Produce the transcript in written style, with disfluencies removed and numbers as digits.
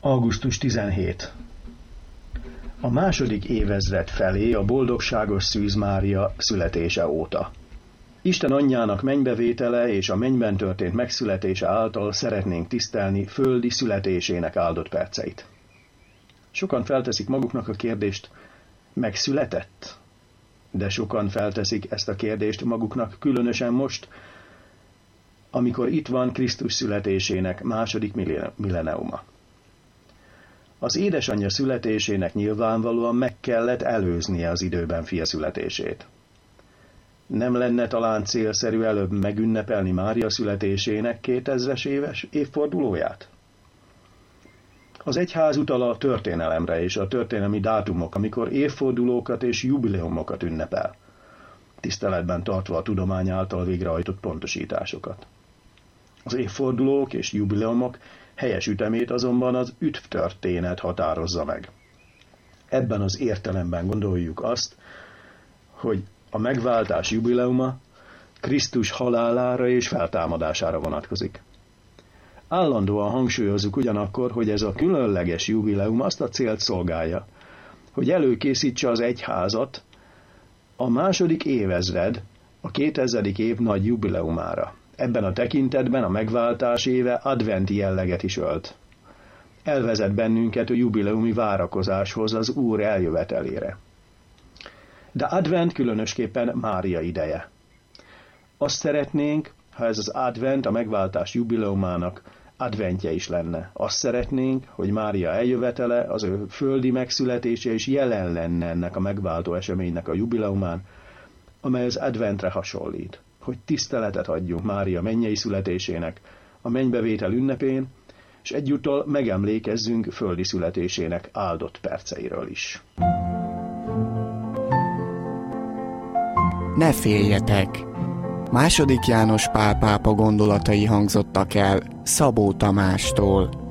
Augusztus 17. A második évezred felé a boldogságos Szűz Mária születése óta. Isten anyjának mennybevétele és a mennyben történt megszületése által szeretnénk tisztelni földi születésének áldott perceit. Sokan felteszik maguknak a kérdést, megszületett? De sokan felteszik ezt a kérdést maguknak különösen most, amikor itt van Krisztus születésének második milleniuma. Az édesanyja születésének nyilvánvalóan meg kellett előznie az időben fia születését. Nem lenne talán célszerű előbb megünnepelni Mária születésének 2000-es éves évfordulóját? Az egyház utal a történelemre és a történelmi dátumok, amikor évfordulókat és jubileumokat ünnepel, tiszteletben tartva a tudomány által végrehajtott pontosításokat. Az évfordulók és jubileumok helyes ütemét azonban az üdvtörténet határozza meg. Ebben az értelemben gondoljuk azt, hogy a megváltás jubileuma Krisztus halálára és feltámadására vonatkozik. Állandóan hangsúlyozzuk ugyanakkor, hogy ez a különleges jubileum azt a célt szolgálja, hogy előkészítse az egyházat a második évezred, a 2000. év nagy jubileumára. Ebben a tekintetben a megváltás éve adventi jelleget is ölt. Elvezet bennünket a jubileumi várakozáshoz, az Úr eljövetelére. De advent különösképpen Mária ideje. Azt szeretnénk, ha ez az advent a megváltás jubileumának adventje is lenne. Azt szeretnénk, hogy Mária eljövetele, az ő földi megszületése is jelen lenne ennek a megváltó eseménynek a jubileumán, amely az adventre hasonlít. Hogy tiszteletet adjunk Mária mennyei születésének, a mennybevétel ünnepén, és egyúttal megemlékezzünk földi születésének áldott perceiről is. Ne féljetek! II. János Pál pápa gondolatai hangzottak el Szabó Tamástól.